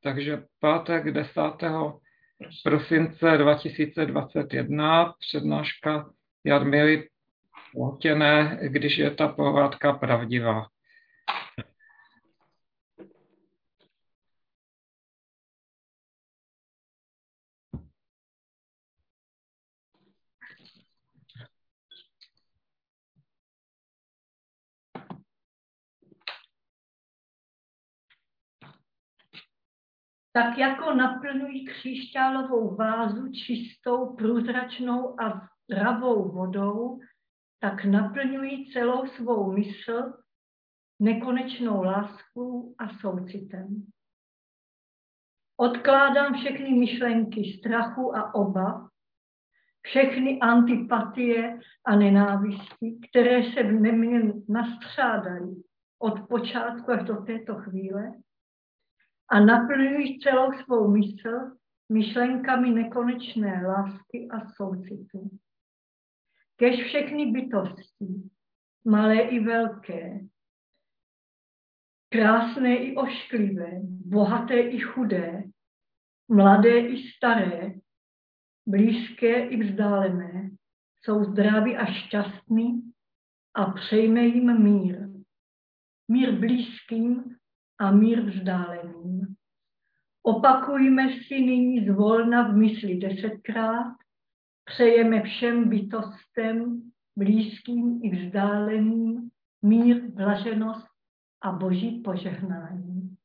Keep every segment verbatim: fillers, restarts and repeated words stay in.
Takže pátek desátého prosince dva tisíce dvacet jedna přednáška Jarmily Lotěné, když je ta pohádka pravdivá. Tak jako naplňují křišťálovou vázu čistou, průzračnou a zdravou vodou, tak naplňují celou svou mysl nekonečnou láskou a soucitem. Odkládám všechny myšlenky strachu a obav, všechny antipatie a nenávisti, které se ve mně nastřádají od počátku až do této chvíle, a naplňují celou svou mysl myšlenkami nekonečné lásky a soucitu. Kež všechny bytosti, malé i velké, krásné i ošklivé, bohaté i chudé, mladé i staré, blízké i vzdálené, jsou zdraví a šťastní a přejme jim mír. Mír blízkým a mír vzdáleným. Opakujme si nyní zvolna v mysli desetkrát, přejeme všem bytostem, blízkým i vzdáleným, mír, blaženost a boží požehnání.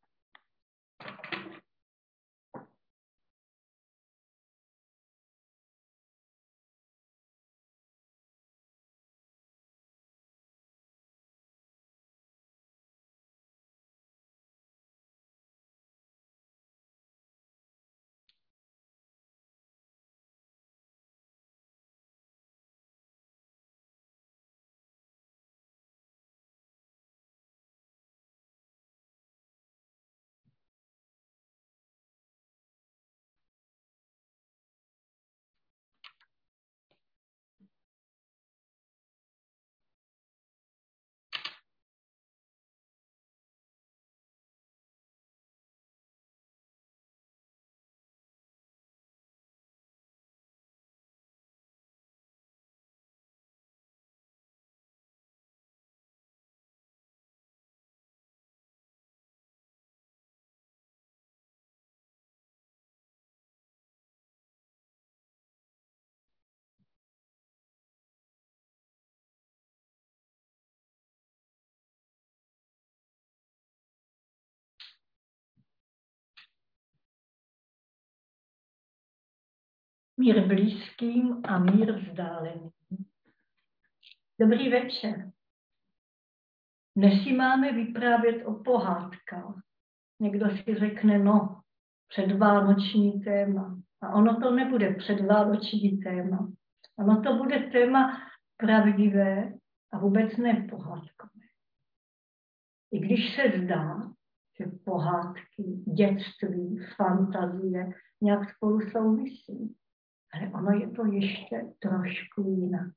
Mír blízkým a mír vzdáleným. Dobrý večer. Dnes si máme vyprávět o pohádkách. Někdo si řekne, no, předvánoční téma. A ono to nebude předvánoční téma. Ono to bude téma pravdivé a vůbec ne pohádkové. I když se zdá, že pohádky, dětství, fantazie nějak spolu souvisí. Ale ono je to ještě trošku jinak.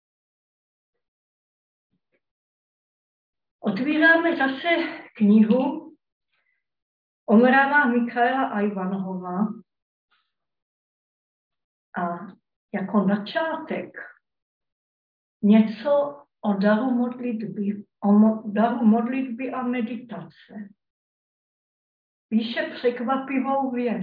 Otvíráme zase knihu Omrama Michaela Ivanhova a jako načátek něco o daru modlitby, o daru modlitby a meditace. Píše překvapivou věc.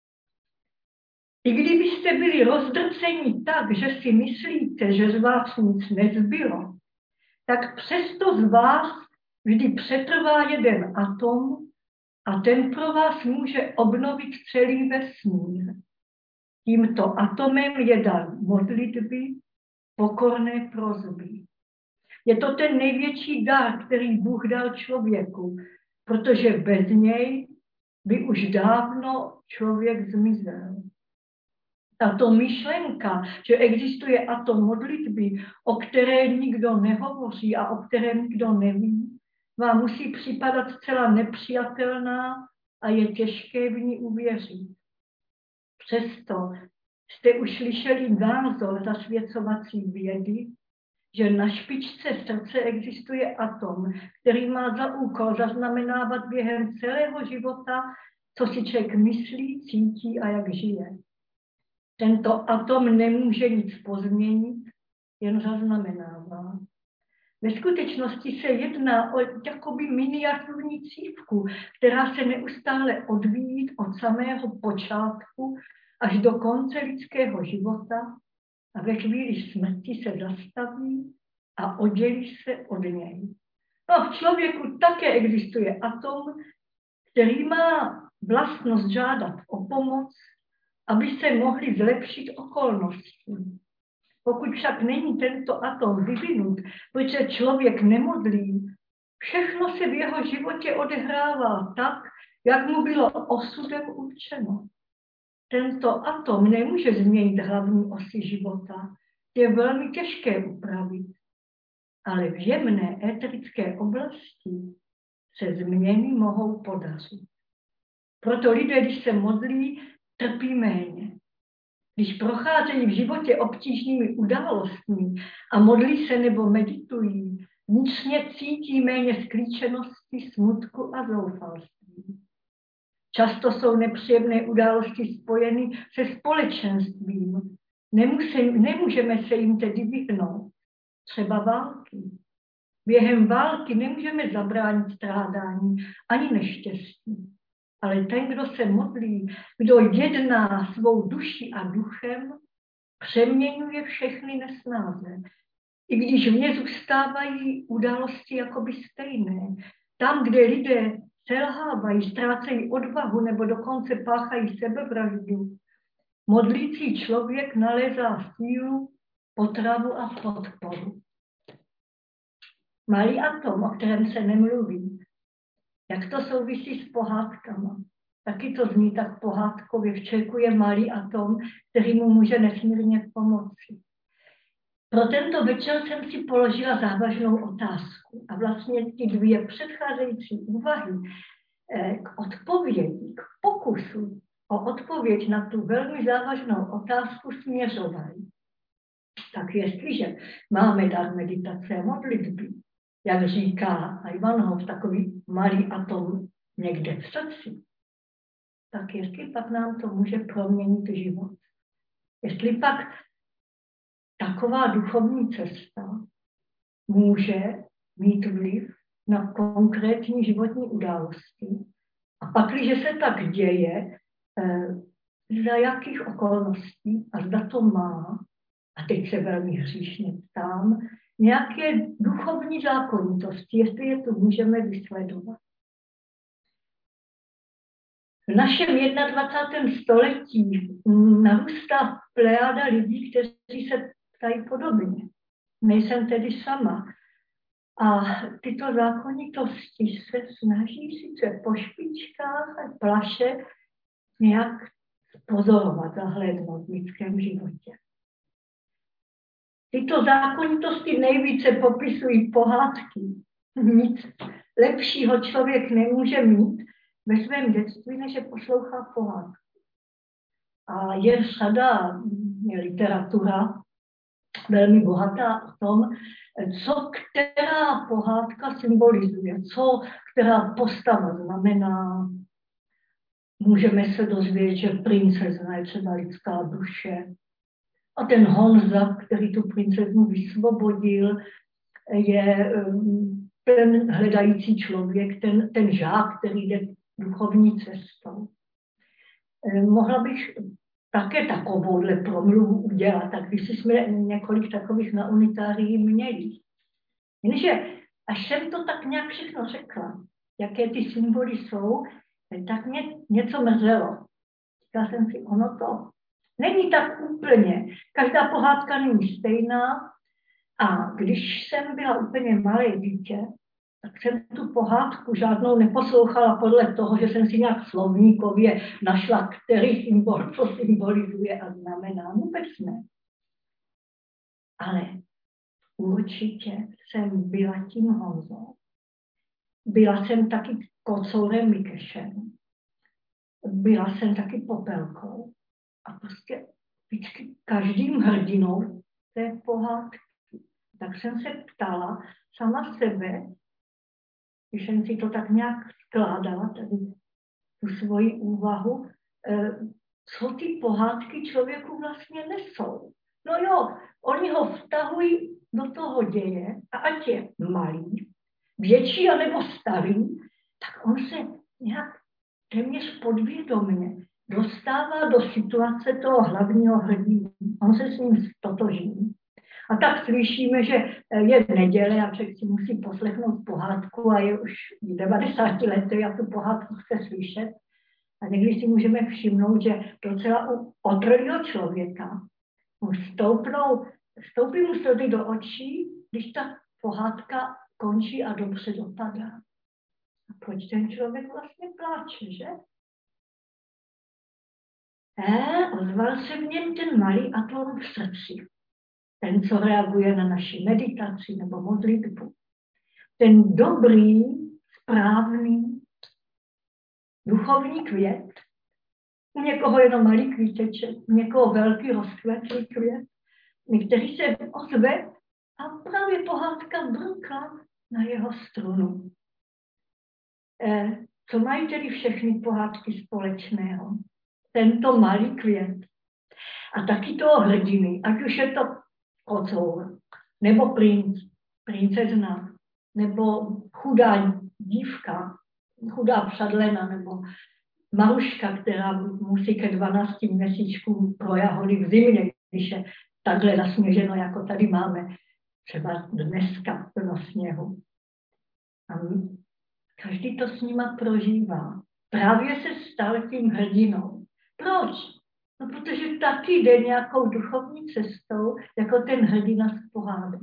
I kdybyste byli rozdrceni tak, že si myslíte, že z vás nic nezbylo, tak přesto z vás vždy přetrvá jeden atom a ten pro vás může obnovit celý vesmír. Tímto atomem je dar modlitby, pokorné prosby. Je to ten největší dar, který Bůh dal člověku, protože bez něj by už dávno člověk zmizel. Tato myšlenka, že existuje atom modlitby, o které nikdo nehovoří a o kterém nikdo neví, vám musí připadat zcela nepřijatelná a je těžké v ní uvěřit. Přesto jste už slyšeli názor zasvěcovací vědy, že na špičce srdce existuje atom, který má za úkol zaznamenávat během celého života co si člověk myslí, cítí a jak žije. Tento atom nemůže nic pozměnit, jen zaznamenává. Ve skutečnosti se jedná o jakoby miniaturní cívku, která se neustále odvíjí od samého počátku až do konce lidského života a ve chvíli smrti se zastaví a oddělí se od něj. No, v člověku také existuje atom, který má vlastnost žádat o pomoc, aby se mohly zlepšit okolnosti. Pokud však není tento atom vyvinut, protože člověk nemodlí, všechno se v jeho životě odehrává tak, jak mu bylo osudem určeno. Tento atom nemůže změnit hlavní osy života, je velmi těžké upravit, ale v jemné éterické oblasti se změny mohou podařit. Proto lidé, když se modlí, trpí méně. Když procházejí v životě obtížnými událostmi a modlí se nebo meditují, vnitřně cítí méně sklíčenosti, smutku a zoufalství. Často jsou nepříjemné události spojeny se společenstvím. Nemusím, nemůžeme se jim tedy vyhnout. Třeba války. Během války nemůžeme zabránit strádání ani neštěstí. Ale ten, kdo se modlí, kdo jedná svou duší a duchem, přeměňuje všechny nesnáze. I když v ně zůstávají události jakoby stejné, tam, kde lidé selhávají, ztrácejí odvahu nebo dokonce páchají sebevraždu, modlící člověk nalézá sílu, potravu a podporu. Malý atom, o kterém se nemluví, jak to souvisí s pohádkama. Taky to zní tak pohádkově. V člověku je malý atom, který mu může nesmírně pomoci. Pro tento večer jsem si položila závažnou otázku. A vlastně ty dvě předcházející úvahy k odpovědi, k pokusu o odpověď na tu velmi závažnou otázku směřovaly. Tak jestliže máme dar meditace a modlitby, jak říká Ivanhof, takový malý atom někde v srdci, tak jestli pak nám to může proměnit život. Jestli pak taková duchovní cesta může mít vliv na konkrétní životní události. A pak, když se tak děje, za jakých okolností a zda to má, a teď se velmi hříšně ptám, nějaké duchovní zákonitosti, jestli je to můžeme vysledovat. V našem dvacátém prvním století narůstá plejáda lidí, kteří se ptají podobně. Nejsem tedy sama. A tyto zákonitosti se snaží sice po špičkách a plaše nějak pozorovat, zahlédnout v lidském životě. Tyto zákonitosti nejvíce popisují pohádky. Nic lepšího člověk nemůže mít ve svém dětství, než je poslouchá pohádky. A je řada, je literatura velmi bohatá o tom, co která pohádka symbolizuje, co která postava znamená. Můžeme se dozvědět, že princezna je třeba lidská duše. A ten Honza, který tu princeznu vysvobodil, je ten hledající člověk, ten, ten žák, který jde duchovní cestou. Mohla bych také takovouhle promluvu udělat, tak když jsme několik takových na unitárii měli. Jenže až jsem to tak nějak všechno řekla, jaké ty symboly jsou, tak mě něco mrzelo. Říkala jsem si, ono to není tak úplně. Každá pohádka není stejná. A když jsem byla úplně malé dítě, tak jsem tu pohádku žádnou neposlouchala podle toho, že jsem si nějak slovníkově našla, který symbol to symbolizuje a znamená. Vůbec ne. Ale určitě jsem byla tím Honzou. Byla jsem taky kocourem Mikešem. Byla jsem taky Popelkou. A prostě vždycky každým hrdinou té pohádky. Tak jsem se ptala sama sebe, když jsem si to tak nějak skládala, tady tu svoji úvahu, co ty pohádky člověku vlastně nesou. No jo, oni ho vtahují do toho děje a ať je malý, větší anebo starý, tak on se nějak téměř podvědomě dostává do situace toho hlavního hrdiny. On se s ním stotožní. A tak slyšíme, že je v neděle a člověk si musí poslechnout pohádku a je už devadesát let a tu pohádku chce slyšet. A někdy si můžeme všimnout, že docela u otrlého člověka mu stoupnou, stoupí mu slzy do očí, když ta pohádka končí a dobře dopadá. A proč ten člověk vlastně pláče, že? E, ozval se v něm ten malý atom v srdci. Ten, co reaguje na naši meditaci nebo modlitbu. Ten dobrý, správný, duchovní květ. U někoho jenom malý kvíteček, u někoho velký rozkvetlý květ, některý se ozve a právě pohádka brká na jeho strunu. E, co mají tedy všechny pohádky společného? Tento malý květ. A taky toho hrdiny, ať už je to kocour, nebo princ, princezna, nebo chudá dívka, chudá přadlena, nebo Maruška, která musí ke dvanácti měsíčkům pro jahody v zimě, když je takhle nasněženo, jako tady máme, třeba dneska plno sněhu. A každý to s nima prožívá. Právě se stal tím hrdinou. Proč? No, protože taky jde nějakou duchovní cestou, jako ten hrdina z pohádek.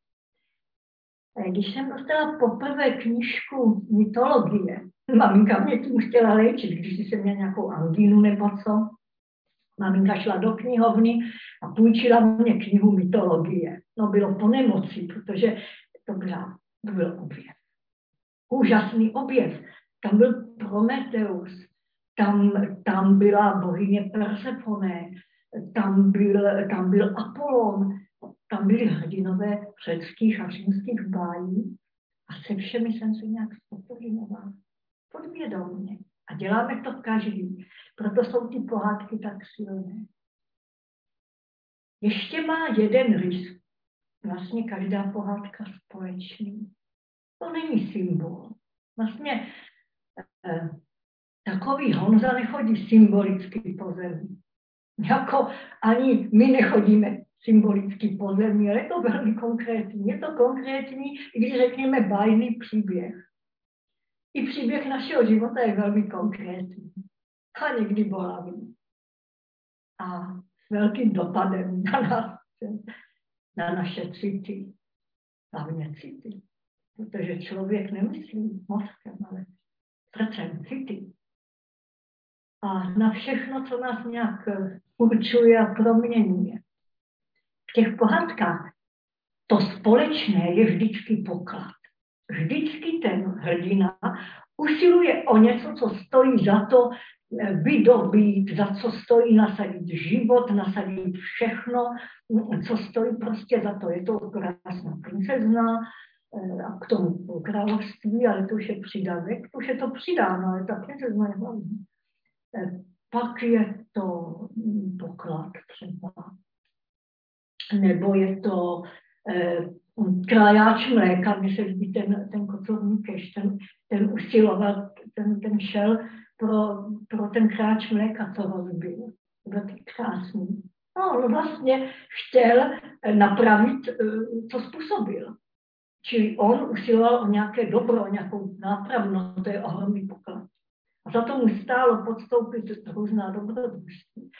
Když jsem dostala poprvé knížku mytologie, maminka mě tím chtěla léčit, když jsem měla nějakou angínu nebo co. Maminka šla do knihovny a půjčila mě knihu mytologie. No, bylo po nemoci, protože to, byla, to byl objev. Úžasný objev. Tam byl Prometeus, tam, tam byla bohyně Persefone, tam byl, tam byl Apollon, tam byly hrdinové řeckých a římských bájí a se všemi jsem se nějak stotožňovala. Podvědomě. A děláme to každý. Proto jsou ty pohádky tak silné. Ještě má jeden rys. Vlastně každá pohádka společný. To není symbol. Vlastně eh, takový Honza nechodí symbolicky po zemi. Jako ani my nechodíme symbolicky po zemi, ale je to velmi konkrétní. Je to konkrétní, když řekněme bájný příběh. I příběh našeho života je velmi konkrétní a někdy bolavý. A s velkým dopadem na nás, na naše city, hlavně city. Protože člověk nemyslí mozkem, ale srdcem, city. A na všechno, co nás nějak určuje a proměňuje. V těch pohádkách to společné je vždycky poklad. Vždycky ten hrdina usiluje o něco, co stojí za to vydobít, za co stojí nasadit život, nasadit všechno, co stojí prostě za to. Je to krásná princezna a k tomu království, ale to už je přidavek, to už je to přidáno, ale ta princezna je hlavní. Pak je to poklad třeba. Nebo je to eh, krájáč mléka, mně se líbí ten, ten kocovní keš, ten, ten usiloval, ten, ten šel pro, pro ten kráč mléka, co rozbil. Byl tak krásný. No, on vlastně chtěl napravit, co způsobil. Čili on usiloval o nějaké dobro, o nějakou nápravu, no to je ohromný poklad. A za to mu stálo podstoupit různá dobrodružství.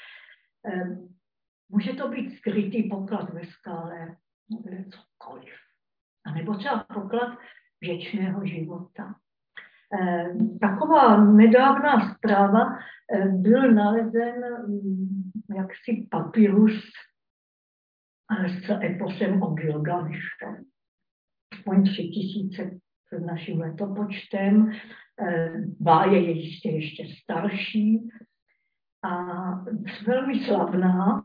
Může to být skrytý poklad ve skále, nebo cokoliv. A nebo třeba poklad věčného života. Taková nedávná zpráva, byl nalezen jaksi papyrus s eposem o Gilgameše. Aspoň tři tisíce před naším letopočtem. Báje je jistě ještě starší a velmi slavná.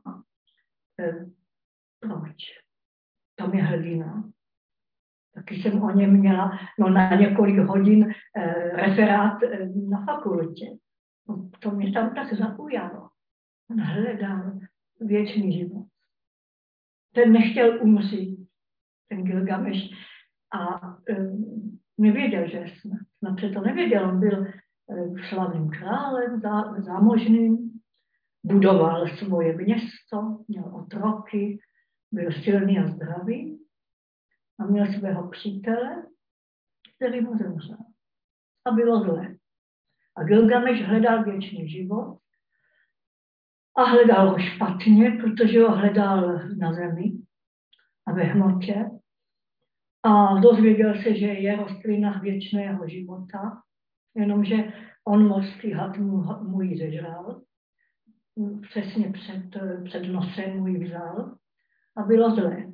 Proč? Tam je hrdina. Taky jsem o něm měla no, na několik hodin eh, referát eh, na fakultě. No, to mě tam tak zaujalo. On hledal věčný život. Ten nechtěl umřít, ten Gilgameš, a um, nevěděl, že snad, snad se to nevěděl. On byl um, slavným králem, zá, zámožným, budoval svoje město, měl otroky, byl silný a zdravý a měl svého přítele, který mu zemřel. A bylo zlé. A Gilgameš hledal věčný život a hledal ho špatně, protože ho hledal na zemi a ve hmotě. A dozvěděl se, že je rostlina věčného života, jenomže on mohl stříhat, mu, mu ji zežral, přesně před, před nosem mu ji vzal a bylo zlé.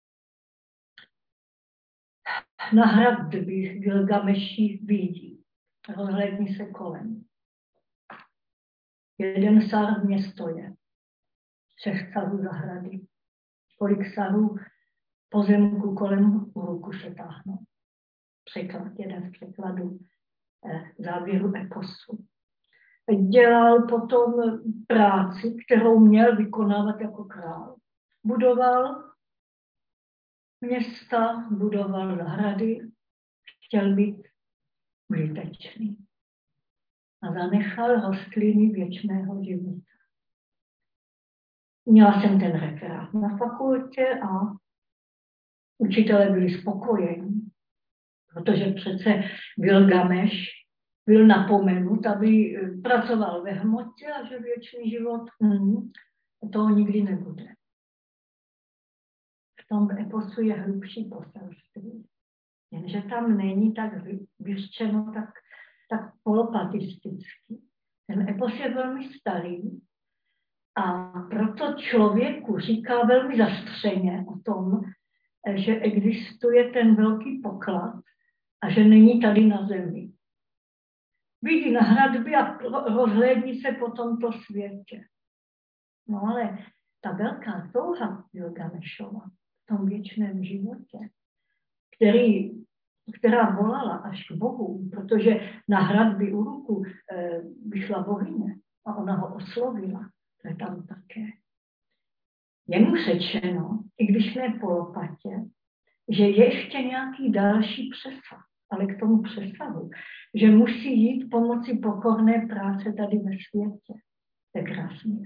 Na hradbě Gilgameši vidí, rozhlédni se kolem. Jeden sár v město je, šest sarů zahrady, kolik sarů pozemku kolem ruku se táhnou. Překlad, jeden z překladů eh, závěru eposu. Dělal potom práci, kterou měl vykonávat jako král. Budoval města, budoval zahrady, chtěl být užitečný. A zanechal rostliny věčného života. Měla jsem ten referát na fakultě a učitelé byli spokojení, protože přece Gilgameš byl napomenut, aby pracoval ve hmotě a že věčný život mm, to nikdy nebude. V tom eposu je hlubší poselství, jenže tam není tak vyřčeno, tak, tak polopatisticky. Ten epos je velmi starý a proto člověku říká velmi zastřeně o tom, že existuje ten velký poklad a že není tady na zemi. Vidí na hradbě a rozhlédní se po tomto světě. No ale ta velká touha Gilgamešova v tom věčném životě, který, která volala až k Bohu, protože na hradbě u ruku e, vyšla bohyně a ona ho oslovila, to je tam také. Je mu řečeno, i když ne po lopatě, že je ještě nějaký další přesah, ale k tomu přesahu, že musí jít pomocí pokorné práce tady ve světě. To je krásný.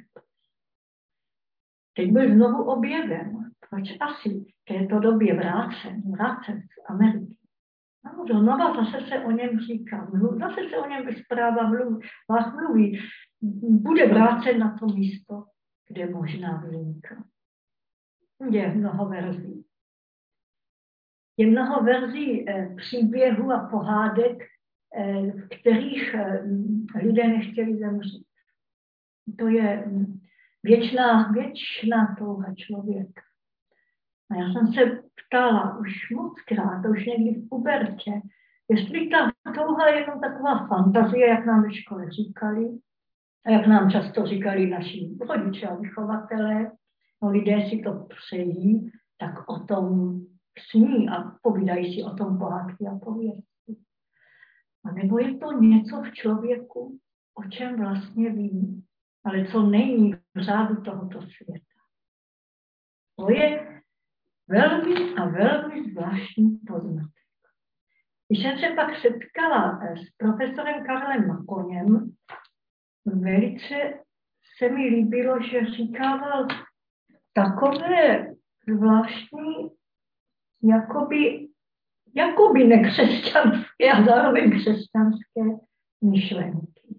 Teď byl znovu objeven. Proč asi v této době vrácen, vrácen z Ameriky? No, znova zase se o něm říká, zase se o něm zpráva mluví, vás mluví. Bude vrácen na to místo, kde možná vznikl. Je mnoho verzí. Je mnoho verzí eh, příběhů a pohádek, eh, v kterých eh, lidé nechtěli zemřít. To je věčná, věčná touha člověka. A já jsem se ptala už moc krát, to už někdy v pubertě, jestli ta touha je jenom taková fantazie, jak nám ve škole říkali, a jak nám často říkali naši rodiče a vychovatelé, no lidé si to přejí, tak o tom sní a povídají si o tom pohádky a pověsti. A nebo je to něco v člověku, o čem vlastně ví, ale co není v řádu tohoto světa. To je velmi a velmi zvláštní poznatek. Když jsem se pak setkala s profesorem Karlem Makoněm, velice se mi líbilo, že říkával takové zvláštní, jakoby, jakoby nekřesťanské a zároveň křesťanské myšlenky.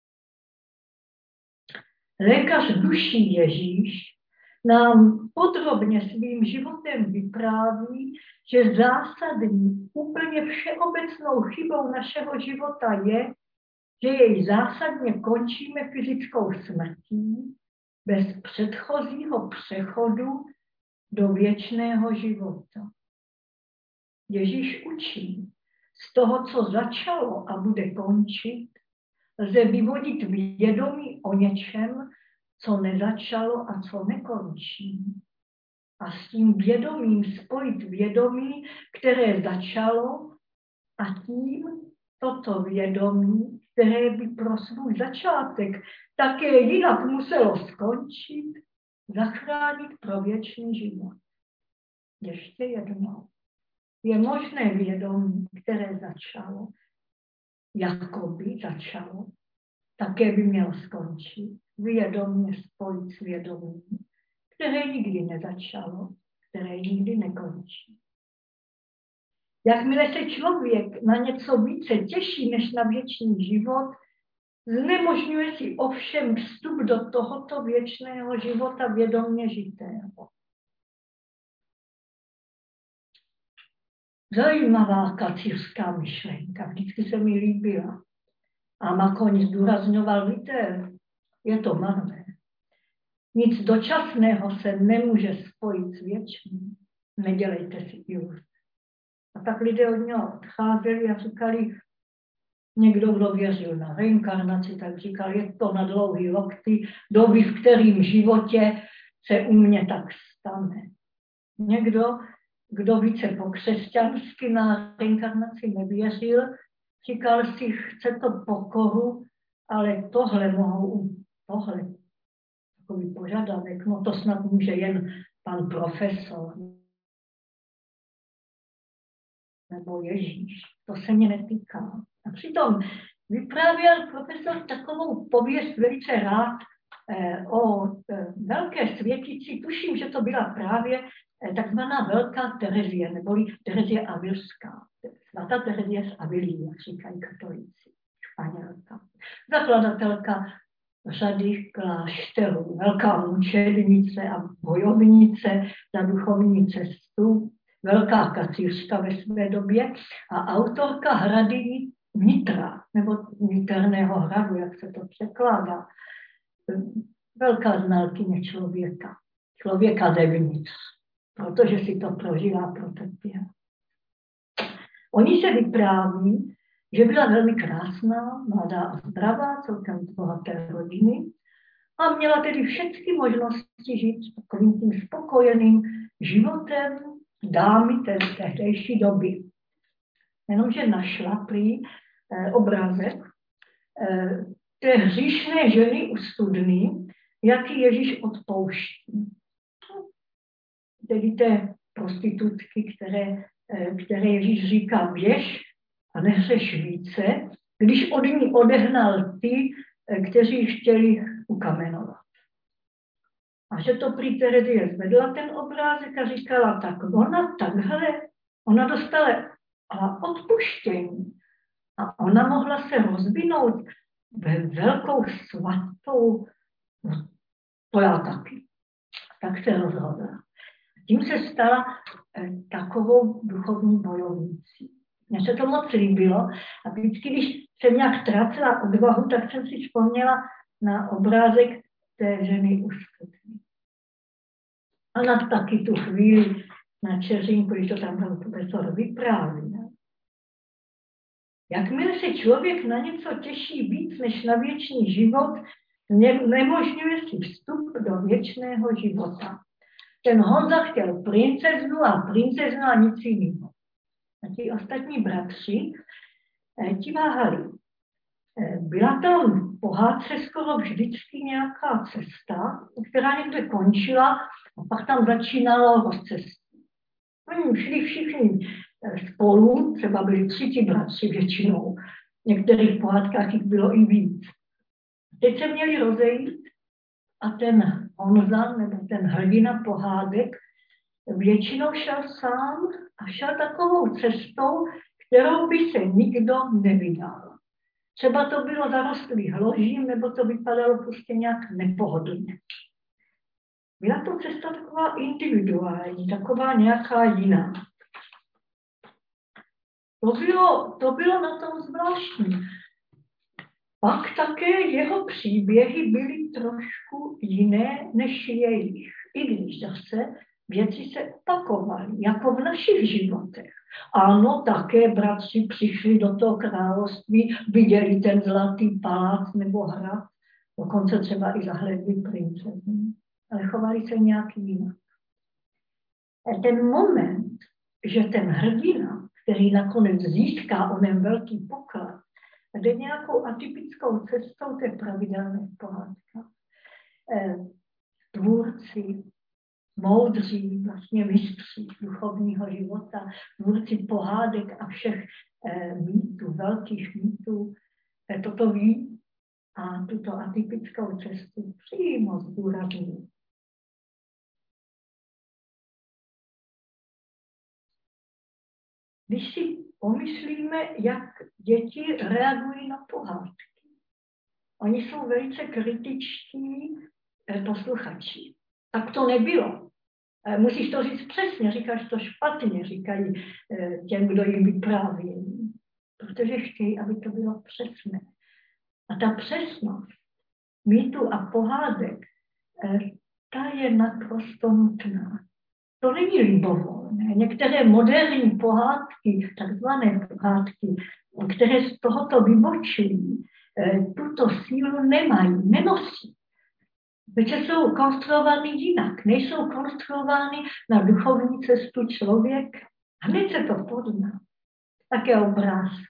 Lékař duší Ježíš nám podrobně svým životem vypráví, že zásadní, úplně všeobecnou chybou našeho života je, že jej zásadně končíme fyzickou smrtí bez předchozího přechodu do věčného života. Ježíš učí, z toho, co začalo a bude končit, lze vyvodit vědomí o něčem, co nezačalo a co nekončí. A s tím vědomím spojit vědomí, které začalo, a tím toto vědomí, které by pro svůj začátek také jinak muselo skončit, zachránit pro věčný život. Ještě jednou. Je možné vědomí, které začalo, jakoby začalo, také by mělo skončit. Vědomě spojit s vědomím, které nikdy nezačalo, které nikdy nekončí. Jakmile se člověk na něco více těší než na věčný život, znemožňuje si ovšem vstup do tohoto věčného života vědomě žitého. Zajímavá kacířská myšlenka, vždycky se mi líbila. A Makoň zdůrazňoval, víte, je to marné. Nic dočasného se nemůže spojit s věčným. Nedělejte si iluze. A tak lidé od něho odcházeli a říkali, někdo, kdo věřil na reinkarnaci, tak říkal, je to na dlouhý lokty, doby, v kterým životě se u mě tak stane. Někdo, kdo více pokřesťansky na reinkarnaci nevěřil, říkal si, chce to pokoru, ale tohle mohou, tohle, takový požadavek, no to snad může jen pan profesor, nebo Ježíš, to se mě netýká. A přitom vyprávěl profesor takovou pověst velice rád eh, o eh, velké světici, tuším, že to byla právě eh, takzvaná velká Terezie, neboli Terezie Avilská. Svatá Terezie z Avilí, jak říkají katolíci, Španělka. Zakladatelka řady klášterů, velká mučednice a bojovnice za duchovní cestu, velká kacířka ve své době a autorka hrady Nitra, nebo Niterného hradu, jak se to překládá. Velká znalkyně člověka, člověka zevnitř, protože si to prožívá, protrpěla. Oni se vypráví, že byla velmi krásná, mladá a zdravá, celkem z bohaté rodiny a měla tedy všechny možnosti žít takovým tím spokojeným životem dámy té tehdejší doby. Jenomže našla prý eh, obrázek eh, té hříšné ženy u studny, jaký Ježíš odpouští. Tedy té prostitutky, které, eh, které Ježíš říká běž a nehřeš více, když od ní odehnal ty, eh, kteří chtěli ukamenovat. A že to prý Terezie zvedla ten obrázek a říkala, tak ona takhle, ona dostala odpuštění a ona mohla se rozvinout ve velkou svatou, no, to já taky. Tak se rozhodla. Tím se stala eh, takovou duchovní bojovnicí. Mně se to moc líbilo a vždycky, když jsem nějak ztrácela odvahu, tak jsem si vzpomněla na obrázek té ženy u studny. A na taky tu chvíli na Čeřínku, když to tam byl profesor vypráví. Jakmile se člověk na něco těší víc než na věčný život, ne- nemožňuje si vstup do věčného života. Ten Honza chtěl princeznu a princeznu a nic jiného. A ti ostatní bratři, ti váhali. Byla tam v pohádce skoro vždycky nějaká cesta, která někde končila a pak tam začínalo rozcestí. Oni šli všichni spolu, třeba byli tři ti bratři většinou, v některých pohádkách jich bylo i víc. Teď se měli rozejít a ten Honza, nebo ten hrdina pohádek, většinou šel sám a šel takovou cestou, kterou by se nikdo nevydal. Třeba to bylo zarostlý hložím, nebo to vypadalo prostě nějak nepohodlně. Byla to cesta taková individuální, taková nějaká jiná. To bylo, to bylo na tom zvláštní. Pak také jeho příběhy byly trošku jiné než jejich, i když zase věci se opakovaly, jako v našich životech. Ano, také bratři přišli do toho království, viděli ten zlatý palác nebo hrad, dokonce třeba i zahlédli princeznu, ale chovali se nějak jinak. A ten moment, že ten hrdina, který nakonec získá onen velký poklad, jde nějakou atypickou cestou, to je pravidelné v pohádkách. Tvůrci, moudří, vlastně mistři duchovního života, tvůrci pohádek a všech mýtů, velkých mýtů, toto ví a tuto atypickou cestu přímo zdůrazňují. Když si pomyslíme, jak děti reagují na pohádky. Oni jsou velice kritičtí posluchači. Tak to nebylo. Musíš to říct přesně, říkáš to špatně, říkají těm, kdo jim vyprávějí. Protože chtějí, aby to bylo přesné. A ta přesnost mýtu a pohádek, ta je naprosto nutná. To není libovolné. Některé moderní pohádky, takzvané pohádky, které z tohoto vybočují, tuto sílu nemají, nenosí. Protože jsou konstruovány jinak, nejsou konstruovány na duchovní cestu člověka. Hned se to pozná. Také obrázky.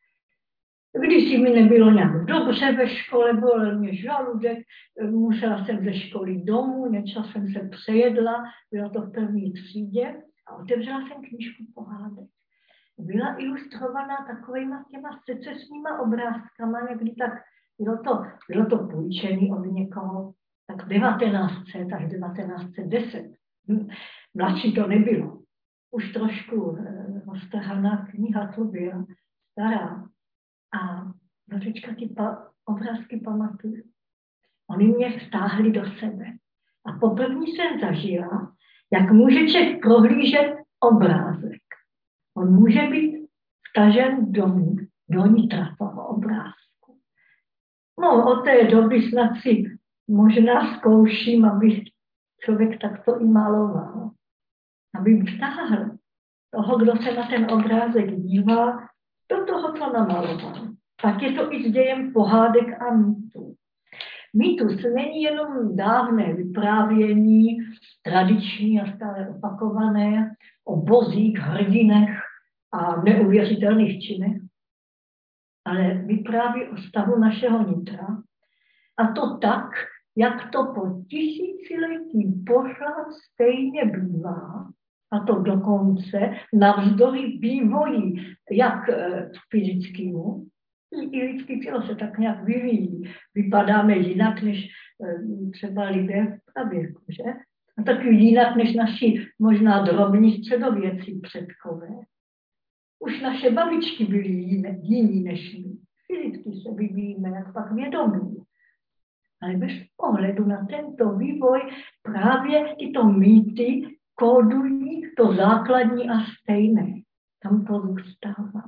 Když si mi nebylo nějak dobře ve škole, bolel mě žaludek, musela jsem ze školy domů, něco jsem se přejedla, bylo to v první třídě a otevřela jsem knížku pohádek. Byla ilustrovaná takovýma těma secesníma obrázkama, někdy tak, bylo to, bylo to půjčený od někoho, tak devatenáct set až devatenáct set deset. Hm, mladší to nebylo. Už trošku roztrhaná kniha to byla, stará. A do teďka ty pa, obrázky pamatuju. Oni mě vtáhli do sebe. A poprvé jsem zažila, jak může člověk prohlížet obrázek. On může být vtažen do, do nitra toho obrázku. No, od té doby snad si možná zkouším, aby člověk takto i maloval. Aby vtáhl toho, kdo se na ten obrázek dívá, do toho, co namaloval. Tak je to i s dějem pohádek a mýtů. Mýtus není jenom dávné vyprávění, tradiční a stále opakované, o bozích, hrdinech a neuvěřitelných činech, ale vypráví o stavu našeho nitra. A to tak, jak to po tisíciletí pořád stejně bývá, a to dokonce navzdory vývoji, jak fyzickému, i lidský tělo se tak nějak vyvíjí. Vypadáme jinak, než třeba lidé v pravěku, že? A taky jinak, než naši možná drobní středověcí předkové. Už naše babičky byly jiné, jiní než my. Fyzicky se vyvíjíme, jak pak vědomí. Ale bez ohledu na tento vývoj právě tyto mýty kódují to základní a stejné. Tam to zůstává.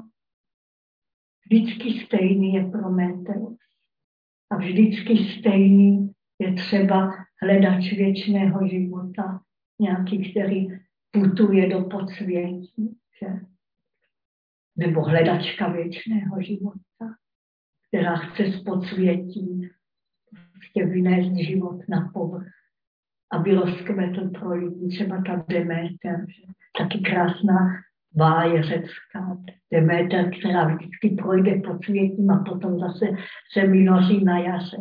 Vždycky stejný je Prometeus. A vždycky stejný je třeba hledač věčného života, nějaký, který putuje do podsvětí, že? Nebo hledačka věčného života, která chce z podsvětí chce vynést život na povrch, aby rozkvetl pro lidi, třeba ta Deméter, že? Taky krásná váje řecká, Deméter, která vždycky projde podsvětím a potom zase se vynoří na jaře.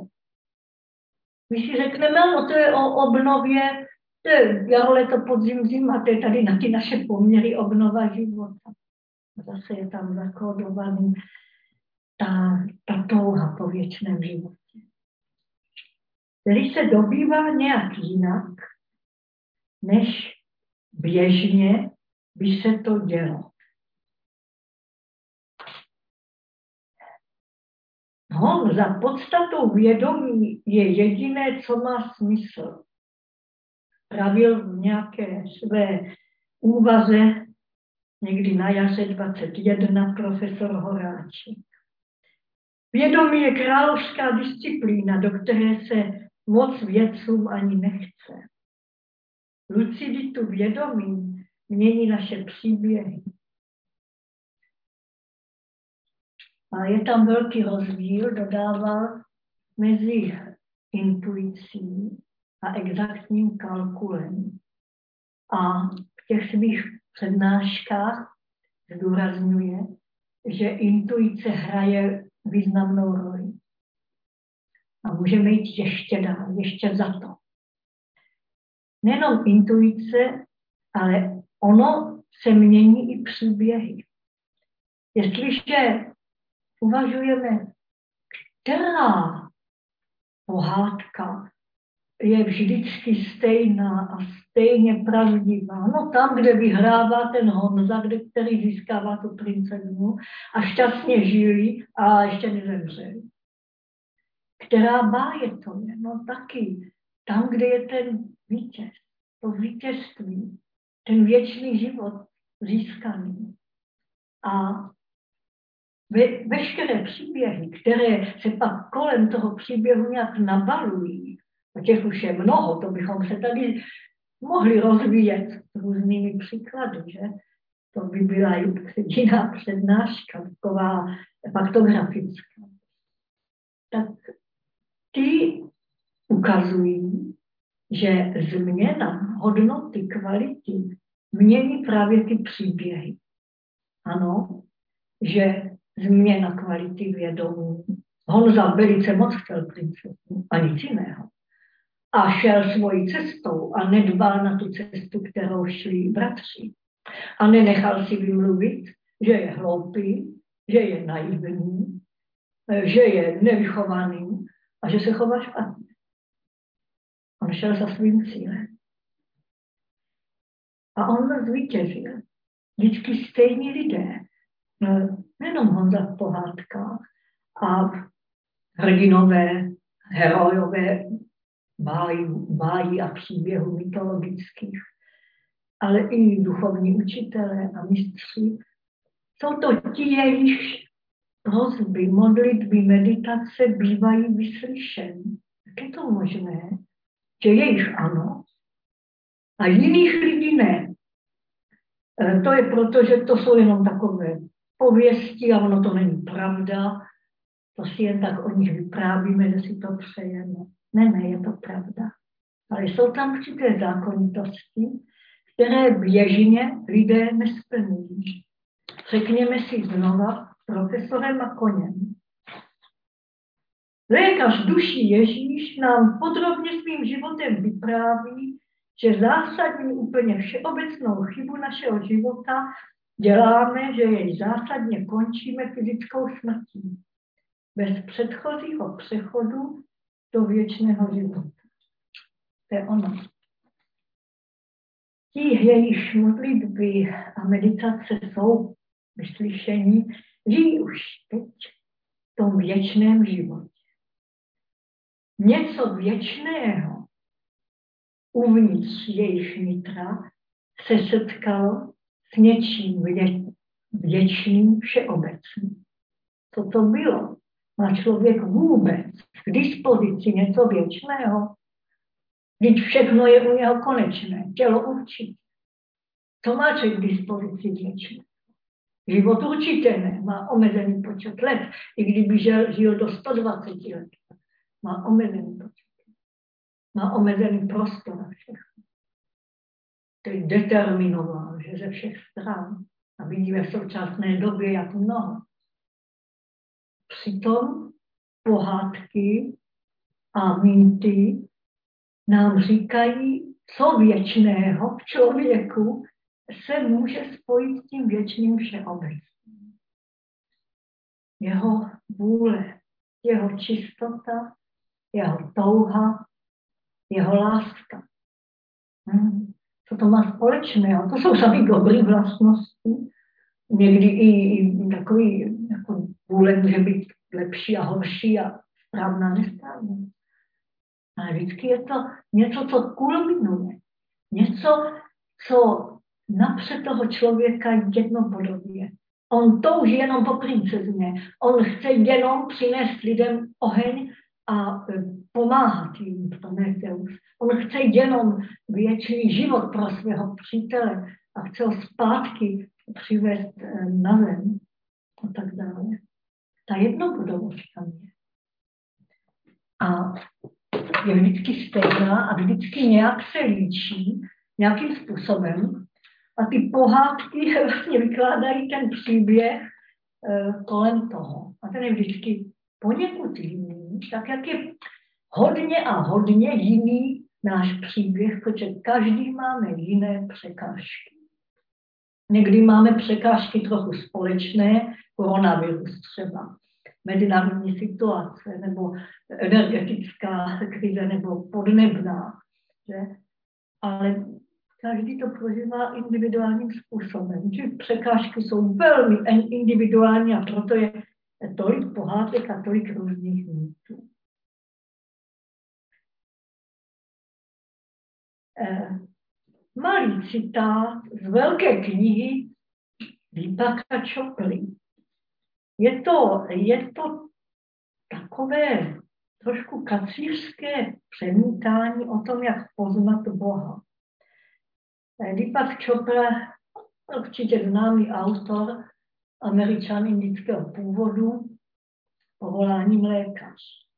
My si řekneme, no to je o obnově, to je jaro, leto, podzim, zima, to je tady na ty naše poměry obnova života. A zase je tam zakódovaný ta, ta touha po věčném životě. Který se dobývá nějak jinak, než běžně by se to dělo. No, za podstatou vědomí je jediné, co má smysl. Pravil v nějaké své úvaze někdy na jaře dvacet jedna profesor Horáček. Vědomí je královská disciplína, do které se moc vědcům ani nechce. Luciditu vědomí mění naše příběhy. A je tam velký rozdíl, dodával, mezi intuicí a exaktním kalkulem. A v těch svých přednáškách zdůrazňuje, že intuice hraje významnou roli. A můžeme jít ještě dál, ještě za to. Nejenom intuice, ale ono se mění i příběhy. Jestliže uvažujeme, která pohádka je vždycky stejná a stejně pravdivá. No tam, kde vyhrává ten Honza, kde, který získává tu princeznu a šťastně žili a ještě nezemřeli. Která báje to je? No taky. Tam, kde je ten vítěz, to vítězství, ten věčný život získaný. A ve, veškeré příběhy, které se pak kolem toho příběhu nějak nabalují, a těch už je mnoho, to bychom se tady mohli rozvíjet různými příklady, že? To by byla jiná přednáška, taková faktografická. Tak ty ukazují, že změna hodnoty, kvality mění právě ty příběhy. Ano, že změna kvality vědomí. Honza velice moc chtěl princeznu a nic jiného. A šel svojí cestou a nedbal na tu cestu, kterou šli bratři. A nenechal si vymluvit, že je hloupý, že je naivní, že je nevychovaný a že se chová špatně. On šel za svým cílem. A on zvítězil. Vždycky stejní lidé, nejenom Honza v pohádkách a hrdinové, herojové bájí, bájí a příběhů mytologických, ale i duchovní učitelé a mistři. Jsou to ti, jejichž prosby, modlitby, meditace bývají vyslyšeny. Jak je to možné, že jejich ano a jiných lidí ne? To je proto, že to jsou jenom takové pověsti a ono to není pravda. To si jen tak o nich vyprávíme, že si to přejeme. Ne, ne, je to pravda. Ale jsou tam určité zákonitosti, které běžně lidé nesplňují. Řekněme si znova profesorem a koněm. Lékař duší Ježíš nám podrobně svým životem vypráví, že zásadní, úplně všeobecnou chybu našeho života děláme, že jej zásadně končíme fyzickou smrtí. Bez předchozího přechodu do věčného života. To je ono. Ti, jejichž modlitby a meditace jsou vyslyšení, žijí už teď v tom věčném životě. Něco věčného uvnitř jejich nitra se setkalo s něčím věčným, všeobecným. Co to bylo? Má člověk vůbec k dispozici něco věčného? Vždyť všechno je u něho konečné, tělo určitě. Co má člověk k dispozici věčné? Život určitě ne, má omezený počet let, i kdyby žil, žil do sto dvacet let. Má omezený počet. Má omezený prostor a všechno. To je determinoval, že ze všech stran. A vidíme v současné době, jak mnoho. Přitom pohádky a mýty nám říkají, co věčného v člověku se může spojit s tím věčným všeobecným. Jeho vůle, jeho čistota, jeho touha, jeho láska. Hmm. Co to má společného? To jsou sami dobré vlastnosti. Někdy i, i takový jako vůle může být lepší a horší a správná, nesprávná. Ale vždycky je to něco, co kulminuje. Něco, co napřed toho člověka jednopodobně. On touží jenom po princezně. On chce jenom přinést lidem oheň a pomáhat jim v Prometeus. On chce jenom věčný život pro svého přítele a chce ho zpátky přivést na zem a tak dále. Ta jednopodobost tam je. A je vždycky stejná a vždycky nějak se líčí nějakým způsobem. A ty pohádky vlastně vykládají ten příběh kolem toho. A ten je vždycky poněkud jiný, tak jak je hodně a hodně jiný náš příběh, protože každý máme jiné překážky. Někdy máme překážky trochu společné, koronavirus třeba, mezinárodní situace, nebo energetická krize, nebo podnebná. Že? Ale každý to prožívá individuálním způsobem. Ty překážky jsou velmi individuální a proto je tolik pohádek a tolik různých mýtů. Eh, malý citát z velké knihy Deepaka Chopry. Je to, je to takové trošku kacířské přemítání o tom, jak poznat Boha. Deepak Chopra, určitě známý autor, Američan indického původu, povoláním lékař.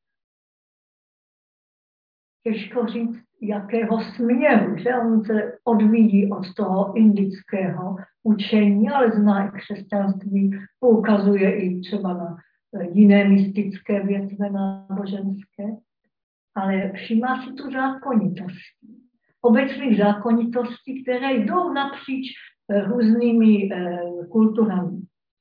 Těžko říct, jakého směru, že on se odvíjí od toho indického učení, ale zná i křesťanství, poukazuje i třeba na jiné mystické větve náboženské, ale všímá si tu zákonitosti. Obecných zákonitostí, které jdou napříč různými eh, kulturami.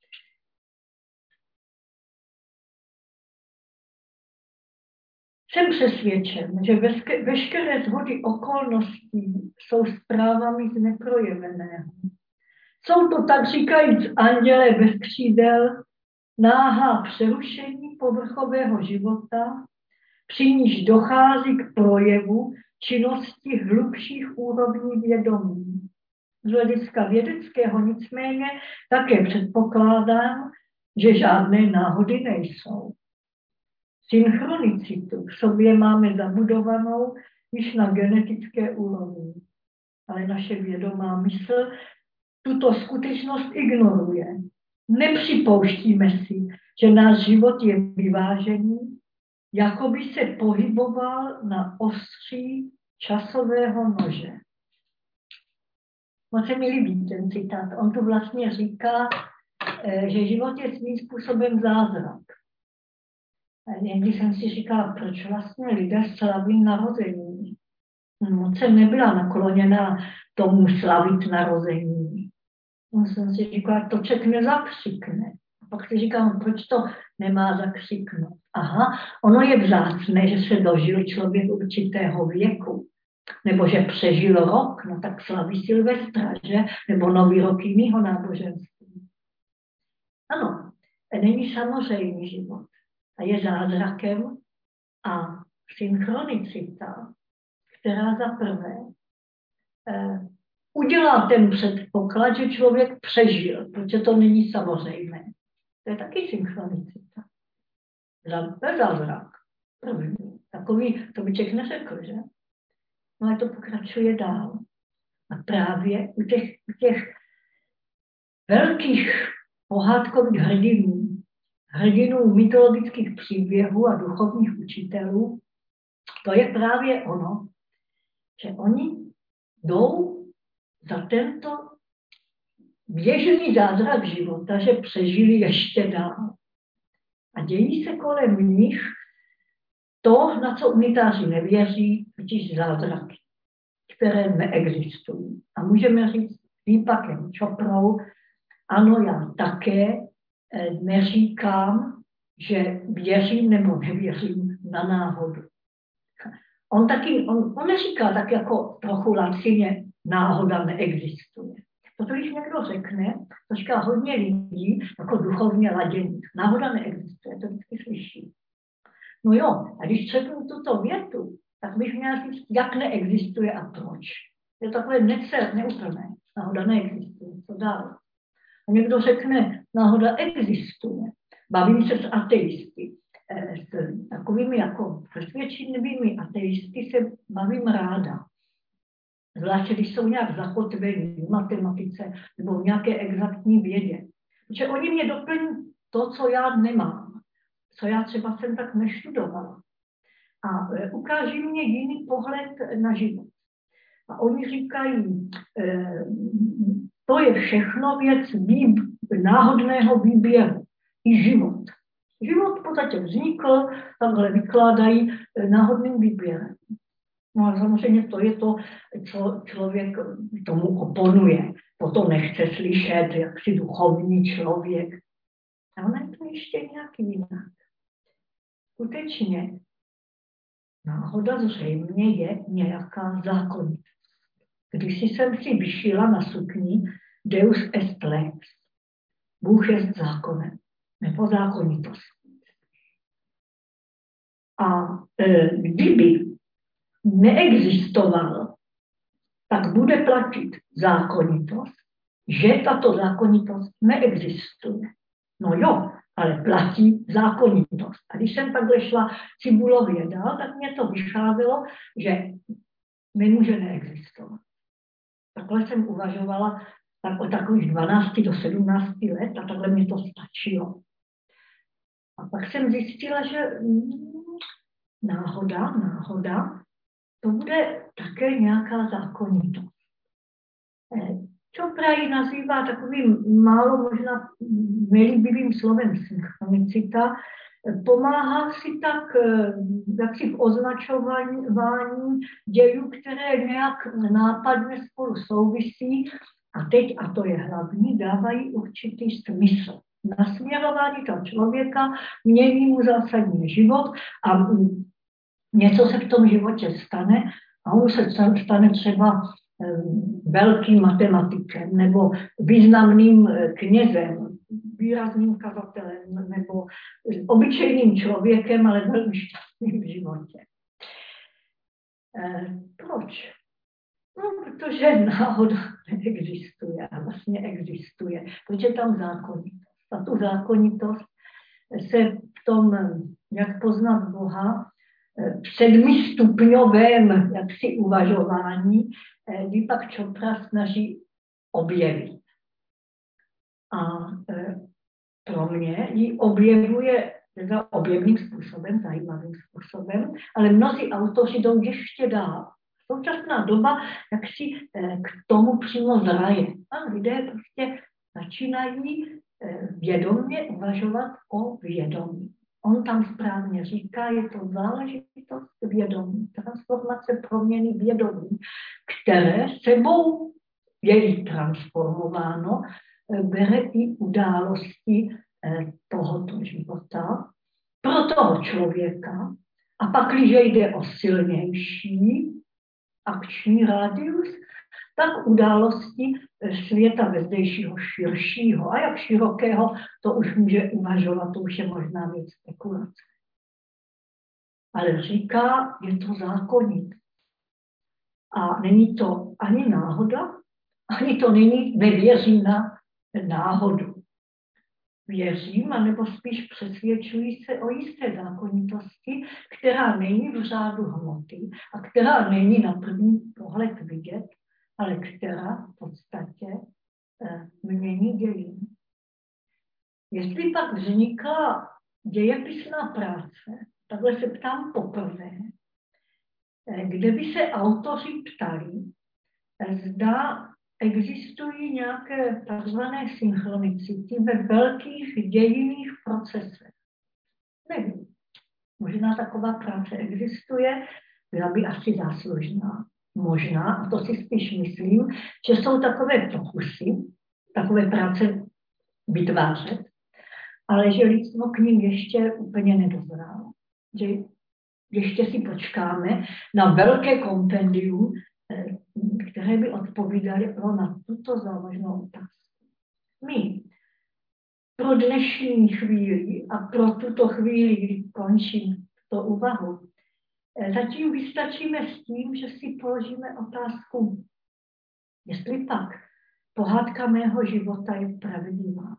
Jsem přesvědčen, že veškeré shody okolností jsou zprávami z neprojeveného. Jsou to tak říkajíc andělé bez křídel, náhá přerušení povrchového života, při níž dochází k projevu činnosti hlubších úrovní vědomí. Z hlediska vědeckého nicméně také předpokládám, že žádné náhody nejsou. Synchronicitu v sobě máme zabudovanou již na genetické úrovni, ale naše vědomá mysl tuto skutečnost ignoruje. Nepřipouštíme si, že náš život je vyvážený, jako by se pohyboval na ostří časového nože. Moc se mi líbí ten citát. On tu vlastně říká, že život je svým způsobem zázrak. Někdy jsem si říkala, proč vlastně lidé slaví narození. Moc jsem nebyla nakloněna tomu slavit narození. On jsem si říkala, to člověk nezakřikne. A pak si říkám, proč to nemá zakřiknout. Aha, ono je vzácné, že se dožil člověk určitého věku. Nebo že přežil rok, no tak slaví Silvestra, že? Nebo nový rok jinýho náboženství. Ano, není samozřejmý život. A je zázrakem a synchronicita, která za prvé eh, udělá ten předpoklad, že člověk přežil, protože to není samozřejmé. To je taky synchronicita. To je zázrak. První. Takový, to by člověk neřekl, že? No ale to pokračuje dál. A právě u těch, u těch velkých pohádkových hrdinů, hrdinů mytologických příběhů a duchovních učitelů, to je právě ono, že oni jdou za tento běžný zázrak života, že přežili ještě dál. A dějí se kolem nich to, na co unitáři nevěří, totiž zázraky, které neexistují. A můžeme říct Deepakem Choprou, ano, já také neříkám, že věřím nebo nevěřím na náhodu. On taky, on, on neříká tak jako trochu lacině, náhoda neexistuje. Protože když někdo řekne, to říká hodně lidí, jako duchovně ladění, náhoda neexistuje, to vždycky slyší. No jo, a když řeknu tuto větu, tak bych měla říct, jak neexistuje a proč. Je to takové necer, neúplné. Náhoda neexistuje, co dál. A někdo řekne, náhoda existuje. Bavím se s ateisty. S takovými jako přesvědčivými ateisty se bavím ráda. Zvláště, když jsou nějak zakotvení v matematice nebo v nějaké exaktní vědě. Protože oni mě doplní to, co já nemám. Co já třeba jsem tak neštudovala. A ukáží mě jiný pohled na život. A oni říkají, to je všechno věc náhodného výběru. i život. Život v podstatě vznikl, takhle vykládají náhodným výběrem. No a samozřejmě to je to, co člověk tomu oponuje. Toto nechce slyšet, jak si duchovní člověk. A ono je to ještě nějaký jinak. Skutečně náhoda zřejmě je nějaká zákonitost. Když jsem si vyšila na sukni Deus est lex, Bůh je zákonem, nebo zákonitost. A e, kdyby neexistoval, tak bude platit zákonitost, že tato zákonitost neexistuje. No jo, ale platí zákonitost. A když jsem takhle šla cibulově dál, tak mě to vycházelo, že nemůže neexistovat. Takhle jsem uvažovala tak od takových dvanácti do sedmnácti let a takhle mě to stačilo. A pak jsem zjistila, že mm, náhoda, náhoda, to bude také nějaká zákonitost. Chopra ji nazývá takovým málo možná nelíbivým slovem synchronicita. Pomáhá si tak jaksi v označování dějů, které nějak nápadně spolu souvisí a teď, a to je hlavní, dávají určitý smysl. Nasměrování toho člověka mění mu zásadní život a něco se v tom životě stane a on se stane třeba velkým matematikem nebo významným knězem, výrazným kazatelem nebo obyčejným člověkem, ale velmi šťastným v životě. E, proč? No, protože náhoda neexistuje a vlastně existuje, protože tam zákonitost. A tu zákonitost se v tom, jak poznat Boha, v sedmistupňovém jaksi uvažování Deepak Chopra snaží objevit. A pro mě ji objevuje objevným způsobem, zajímavým způsobem, ale mnozí autoři jdou ještě dál. Současná doba jak si k tomu přímo zraje. A lidé prostě začínají vědomě uvažovat o vědomí. On tam správně říká, je to záležitost vědomí, transformace proměny vědomí, které sebou je transformováno, bere i události tohoto života pro toho člověka. A pak, když jde o silnější akční rádius, tak události světa vezdejšího širšího. A jak širokého, to už může uvažovat, to už je možná věc spekulace. Ale říká, je to zákonit. A není to ani náhoda, ani to není, nevěřím na náhodu. Věřím, anebo spíš přesvědčuji se o jisté zákonitosti, která není v řádu hmoty a která není na první pohled vidět, ale která v podstatě eh, mění dějiny. Jestli pak vzniká dějepisná práce, takhle se ptám poprvé, eh, kde by se autoři ptali, eh, zda existují nějaké takzvané synchronicity ve velkých dějinných procesech. Nevím. Možná taková práce existuje, byla by asi záslužná. Možná, a to si spíš myslím, že jsou takové pokusy, takové práce vytvářet, ale že lidstvo k ním ještě úplně nedozrálo. Že ještě si počkáme na velké kompendium, které by odpovídalo na tuto závažnou otázku. My pro dnešní chvíli a pro tuto chvíli, kdy končím to úvahu, zatím vystačíme s tím, že si položíme otázku, jestli pak pohádka mého života je pravdivá.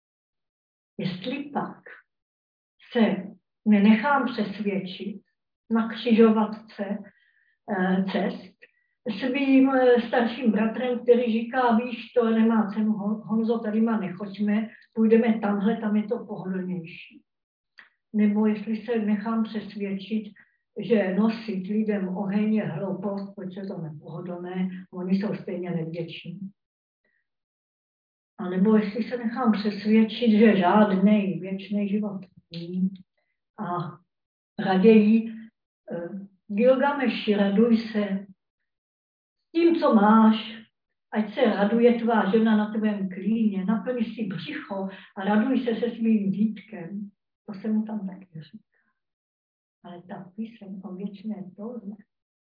Jestli pak se nenechám přesvědčit na křižovatce cest svým starším bratrem, který říká, víš, to nemá cenu, Honzo, tady má nechoďme, půjdeme tamhle, tam je to pohodlnější. Nebo jestli se nechám přesvědčit, že nosit lidem oheň je hloupost, protože to nepohodlné, oni jsou stejně nevděční. A nebo jestli se nechám přesvědčit, že žádný věčný život není. A raději Gilgameši, raduj se s tím, co máš, ať se raduje tvá žena na tvém klíně, naplni si břicho a raduj se se svým dítkem. To se mu tam taky říká. Ale ta píseň o věčné touze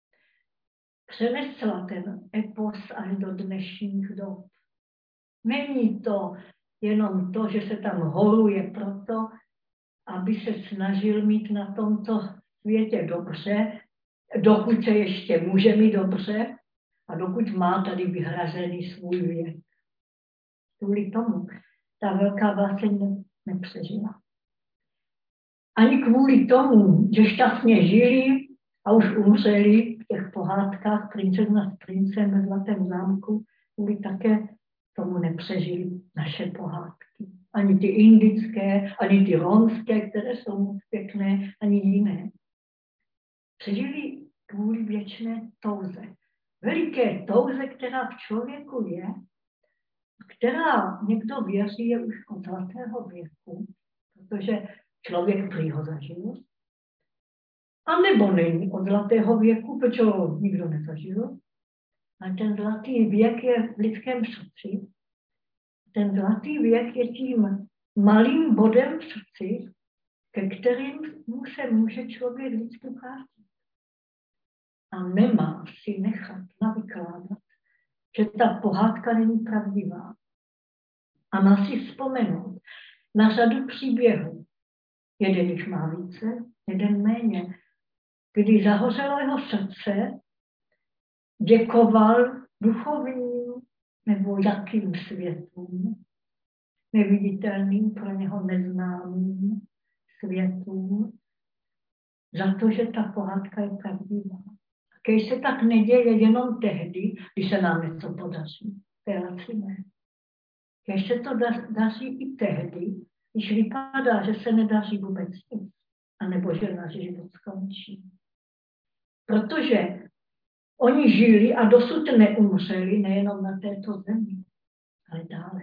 přenesla ten epos až do dnešních dob. Není to jenom to, že se tam horuje proto, aby se snažil mít na tomto světě dobře, dokud se ještě může mít dobře a dokud má tady vyhrazený svůj věk. Kvůli tomu ta velká báseň nepřežila. Ani kvůli tomu, že šťastně žili a už umřeli v těch pohádkách princezna s princem ve Zlatém zámku, kvůli také tomu nepřežili naše pohádky. Ani ty indické, ani ty romské, které jsou moc pěkné, ani jiné. Přežili kvůli věčné touze. Veliké touze, která v člověku je, která někdo věří je už od zlatého věku, protože člověk prý ho zažil, a nebo není od zlatého věku, protože ho nikdo nezažil. A ten zlatý věk je v lidském srdci. Ten zlatý věk je tím malým bodem v srdci, ke kterému se může člověk vždycky vrátit. A nemá si nechat navykládat, že ta pohádka není pravdivá. A má si vzpomenout na řadu příběhů. Jeden jich má více, jeden méně. Kdy zahořelo jeho srdce, děkoval duchovním nebo jakým světům, neviditelným, pro něho neznámým světům, za to, že ta pohádka je pravdivá. Když se tak neděje jenom tehdy, když se nám něco podaří. To je laciné. Když se to daří i tehdy, když vypadá, že se nedaří vůbec nic, anebo že náš život skončí. Protože oni žili a dosud neumřeli nejenom na této zemi, ale dále.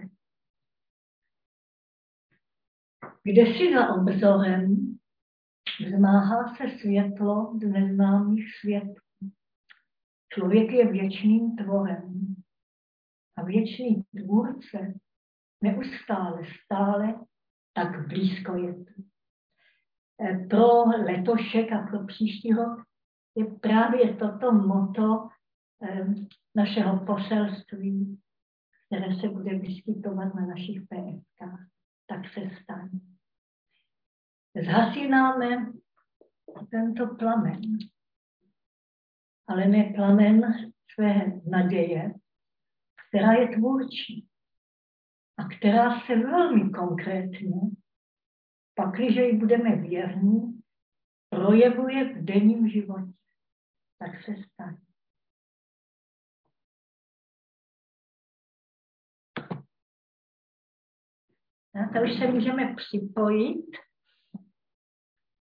Kde si za obzorem vzmáhá se světlo z neznámých světů. Člověk je věčným tvorem a věčný tvůrce neustále, stále tak blízko je tu. Pro letošek a pro příští rok je právě toto motto našeho poselství, které se bude vyskytovat na našich P F kách. Tak se stane. Zhasínáme tento plamen, ale ne plamen své naděje, která je tvůrčí a která se velmi konkrétně, pakliže ji budeme věrní, projevuje v denním životě. Tak se stane. A to už se můžeme připojit